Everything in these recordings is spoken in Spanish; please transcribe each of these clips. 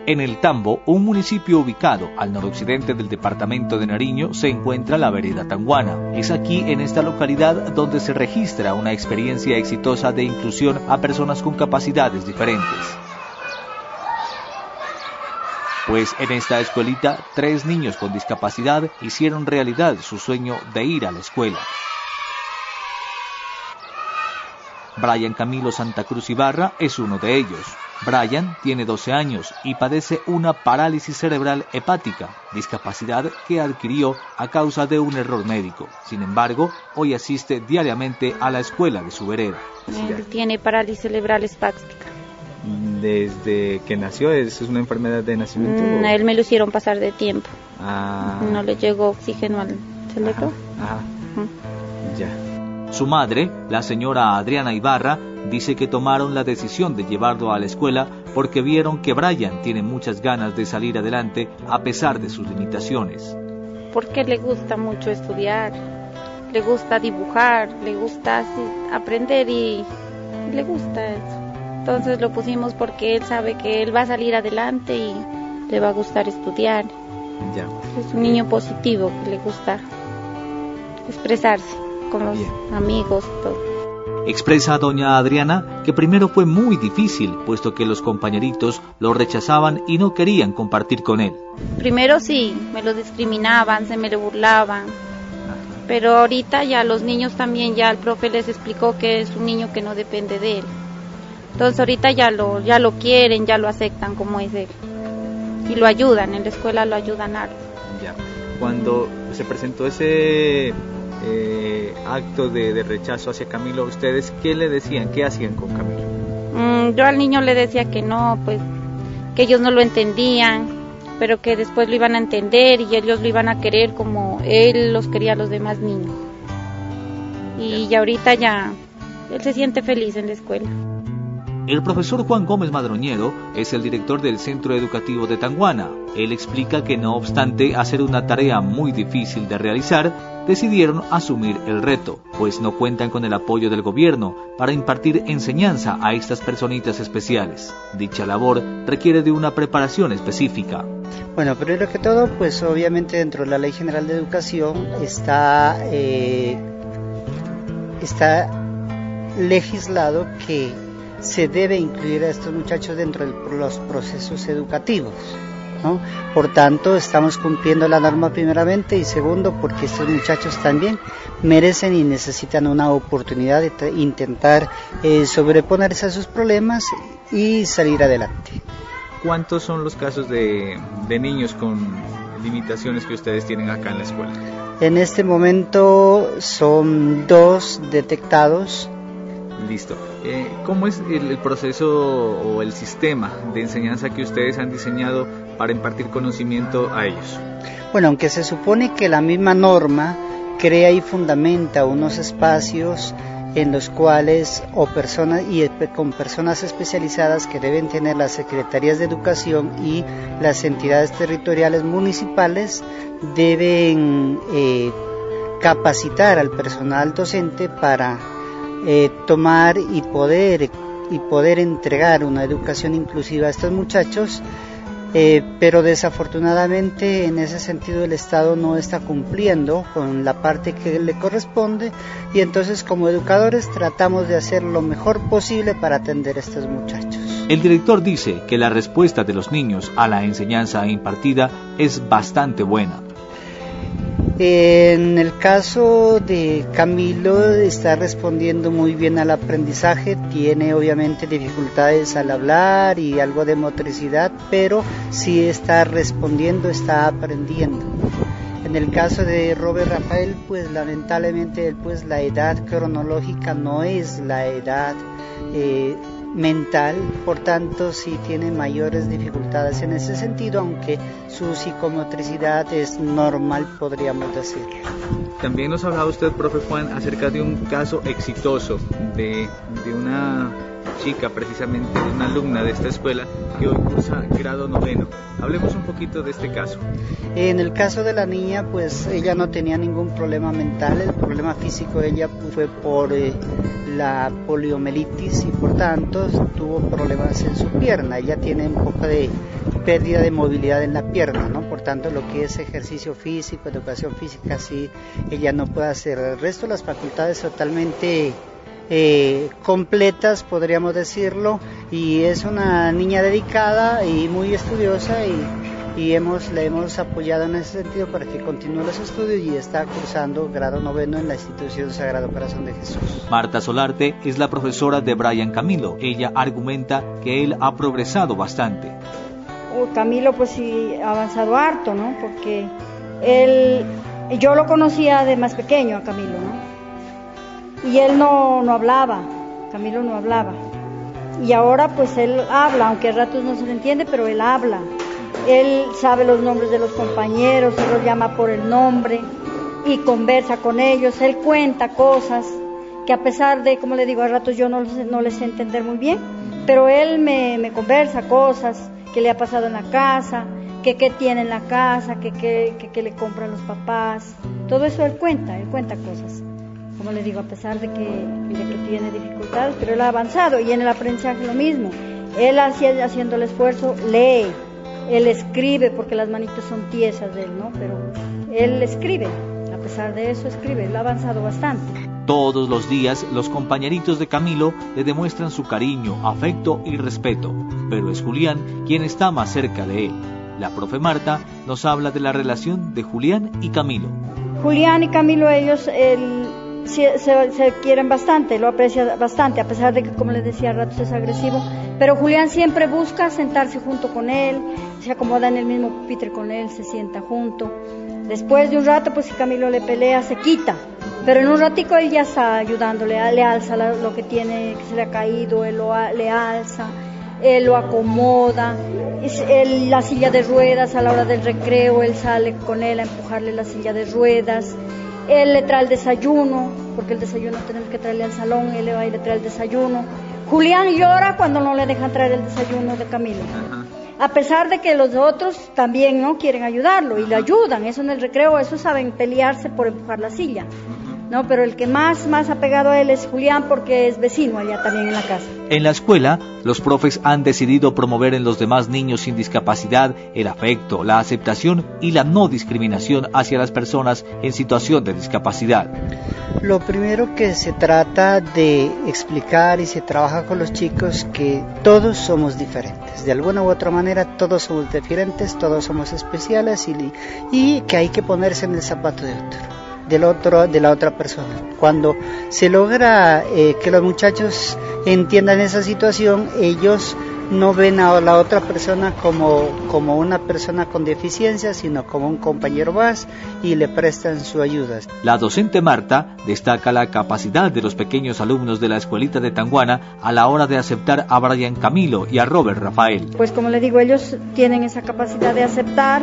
En El Tambo, un municipio ubicado al noroccidente del departamento de Nariño, se encuentra la vereda Tanguana. Es aquí, en esta localidad, donde se registra una experiencia exitosa de inclusión a personas con capacidades diferentes. Pues en esta escuelita, 3 niños con discapacidad hicieron realidad su sueño de ir a la escuela. Brian Camilo Santa Cruz Ibarra es uno de ellos. Brian tiene 12 años y padece una parálisis cerebral hepática, discapacidad que adquirió a causa de un error médico. Sin embargo, hoy asiste diariamente a la escuela de su vereda. Él tiene parálisis cerebral espástica. ¿Desde que nació es una enfermedad de nacimiento? A él me lo hicieron pasar de tiempo. Ah. No le llegó oxígeno al cerebro. Ajá. Ya. Su madre, la señora Adriana Ibarra, dice que tomaron la decisión de llevarlo a la escuela porque vieron que Brian tiene muchas ganas de salir adelante a pesar de sus limitaciones. Porque le gusta mucho estudiar, le gusta dibujar, le gusta aprender y le gusta eso. Entonces lo pusimos porque él sabe que él va a salir adelante y le va a gustar estudiar. Ya. Es un niño positivo que le gusta expresarse con los amigos, todo. Expresa doña Adriana que primero fue muy difícil, puesto que los compañeritos lo rechazaban y no querían compartir con él. Primero sí, me lo discriminaban, se me lo burlaban, pero ahorita ya los niños también, ya el profe les explicó que es un niño que no depende de él. Entonces ahorita ya lo quieren, ya lo aceptan como es él. Y lo ayudan, en la escuela lo ayudan harto. Ya. Cuando se presentó ese acto de rechazo hacia Camilo, ¿ustedes qué le decían? ¿Qué hacían con Camilo? Yo al niño le decía que no, pues que ellos no lo entendían, pero que después lo iban a entender y ellos lo iban a querer como él los quería a los demás niños. Y ya ahorita ya él se siente feliz en la escuela. El profesor Juan Gómez Madroñero es el director del Centro Educativo de Tanguana. Él explica que no obstante hacer una tarea muy difícil de realizar, decidieron asumir el reto, pues no cuentan con el apoyo del gobierno para impartir enseñanza a estas personitas especiales. Dicha labor requiere de una preparación específica. Bueno, primero que todo, pues obviamente dentro de la Ley General de Educación está legislado que se debe incluir a estos muchachos dentro de los procesos educativos, ¿no? Por tanto, estamos cumpliendo la norma primeramente y segundo, porque estos muchachos también merecen y necesitan una oportunidad de intentar sobreponerse a sus problemas y salir adelante. ¿Cuántos son los casos de niños con limitaciones que ustedes tienen acá en la escuela? En este momento son 2 detectados. Listo. ¿Cómo es el proceso o el sistema de enseñanza que ustedes han diseñado para impartir conocimiento a ellos? Bueno, aunque se supone que la misma norma crea y fundamenta unos espacios en los cuales con personas especializadas que deben tener las secretarías de educación y las entidades territoriales municipales deben capacitar al personal docente para tomar y poder entregar una educación inclusiva a estos muchachos, pero desafortunadamente en ese sentido el Estado no está cumpliendo con la parte que le corresponde y entonces como educadores tratamos de hacer lo mejor posible para atender a estos muchachos. El director dice que la respuesta de los niños a la enseñanza impartida es bastante buena. En el caso de Camilo está respondiendo muy bien al aprendizaje, tiene obviamente dificultades al hablar y algo de motricidad, pero sí está respondiendo, está aprendiendo. En el caso de Robert Rafael, pues lamentablemente pues la edad cronológica no es la edad mental, por tanto sí tiene mayores dificultades en ese sentido, aunque su psicomotricidad es normal, podríamos decir. También nos hablaba usted, profe Juan, acerca de un caso exitoso de una chica, precisamente de una alumna de esta escuela que hoy cursa grado 9. Hablemos un poquito de este caso. En el caso de la niña, pues ella no tenía ningún problema mental. El problema físico de ella fue por la poliomielitis y por tanto tuvo problemas en su pierna. Ella tiene un poco de pérdida de movilidad en la pierna, ¿no? Por tanto, lo que es ejercicio físico, educación física, sí, ella no puede hacer. El resto de las facultades totalmente completas, podríamos decirlo, y es una niña dedicada y muy estudiosa y le hemos apoyado en ese sentido para que continúe los estudios y está cursando grado 9 en la institución Sagrado Corazón de Jesús. Marta Solarte es la profesora de Brian Camilo. Ella argumenta que él ha progresado bastante. Camilo pues sí ha avanzado harto, ¿no? Porque yo lo conocía de más pequeño a Camilo, ¿no? Y él no hablaba, Camilo no hablaba. Y ahora pues él habla, aunque a ratos no se le entiende, pero él habla. Él sabe los nombres de los compañeros, él los llama por el nombre y conversa con ellos. Él cuenta cosas que a pesar de, como le digo, a ratos yo no les sé entender muy bien, pero él me conversa cosas que le ha pasado en la casa, que qué tiene en la casa, que le compran los papás. Todo eso él cuenta cosas. Como le digo, a pesar de que tiene dificultades, pero él ha avanzado. Y en el aprendizaje lo mismo. Él haciendo el esfuerzo, lee, él escribe, porque las manitos son tiesas de él, ¿no? Pero él escribe, a pesar de eso escribe, él ha avanzado bastante. Todos los días, los compañeritos de Camilo le demuestran su cariño, afecto y respeto, pero es Julián quien está más cerca de él. La profe Marta nos habla de la relación de Julián y Camilo. Julián y Camilo, ellos se quieren bastante, lo aprecia bastante, a pesar de que, como les decía, a ratos es agresivo, pero Julián siempre busca sentarse junto con él, se acomoda en el mismo pupitre con él, se sienta junto. Después de un rato, pues si Camilo le pelea, se quita, pero en un ratico él ya está ayudándole, le alza lo que tiene, que se le ha caído, le alza, él lo acomoda. La silla de ruedas, a la hora del recreo, él sale con él a empujarle la silla de ruedas. Él le trae el desayuno, porque el desayuno tenemos que traerle al salón, él le va y le trae el desayuno. Julián llora cuando no le dejan traer el desayuno de Camilo. A pesar de que los otros también no quieren ayudarlo y le ayudan, eso en el recreo, eso saben pelearse por empujar la silla. No, pero el que más apegado a él es Julián, porque es vecino allá también en la casa. En la escuela, los profes han decidido promover en los demás niños sin discapacidad el afecto, la aceptación y la no discriminación hacia las personas en situación de discapacidad. Lo primero que se trata de explicar y se trabaja con los chicos que todos somos diferentes. De alguna u otra manera todos somos diferentes, todos somos especiales y que hay que ponerse en el zapato de la otra persona. Cuando se logra que los muchachos entiendan esa situación, ellos no ven a la otra persona como una persona con deficiencia, sino como un compañero más y le prestan su ayuda. La docente Marta destaca la capacidad de los pequeños alumnos de la escuelita de Tanguana a la hora de aceptar a Brian Camilo y a Robert Rafael. Pues como le digo, ellos tienen esa capacidad de aceptar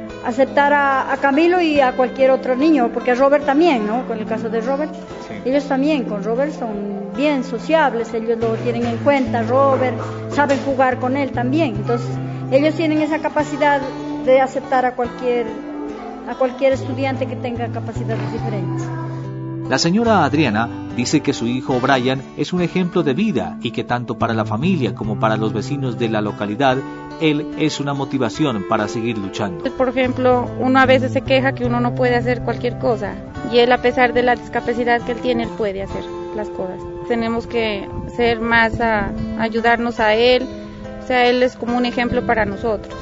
a Camilo y a cualquier otro niño, porque a Robert también, ¿no? Con el caso de Robert, sí. Ellos también con Robert son bien sociables, ellos lo tienen en cuenta, Robert, saben jugar con él también, entonces ellos tienen esa capacidad de aceptar a cualquier estudiante que tenga capacidades diferentes. La señora Adriana dice que su hijo Brian es un ejemplo de vida y que tanto para la familia como para los vecinos de la localidad, él es una motivación para seguir luchando. Por ejemplo, uno a veces se queja que uno no puede hacer cualquier cosa y él, a pesar de la discapacidad que él tiene, él puede hacer las cosas. Tenemos que ser más ayudarnos a él, o sea, él es como un ejemplo para nosotros.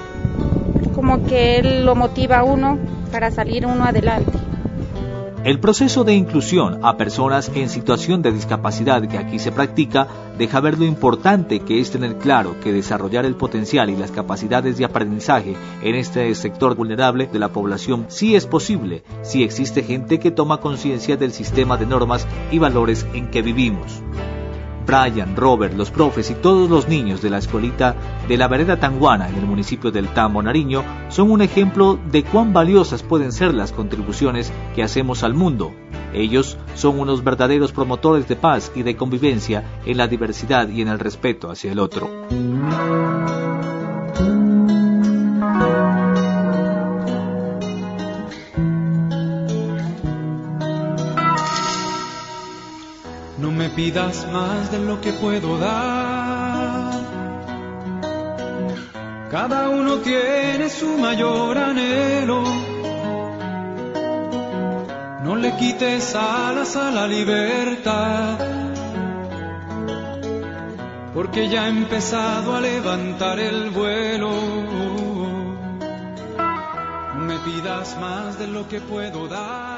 Como que él lo motiva a uno para salir uno adelante. El proceso de inclusión a personas en situación de discapacidad que aquí se practica deja ver lo importante que es tener claro que desarrollar el potencial y las capacidades de aprendizaje en este sector vulnerable de la población sí es posible, si existe gente que toma conciencia del sistema de normas y valores en que vivimos. Brian, Robert, los profes y todos los niños de la escuelita de la vereda Tanguana en el municipio del Tambo, Nariño, son un ejemplo de cuán valiosas pueden ser las contribuciones que hacemos al mundo. Ellos son unos verdaderos promotores de paz y de convivencia en la diversidad y en el respeto hacia el otro. No me pidas más de lo que puedo dar. Cada uno tiene su mayor anhelo. No le quites alas a la libertad, porque ya ha empezado a levantar el vuelo. No me pidas más de lo que puedo dar.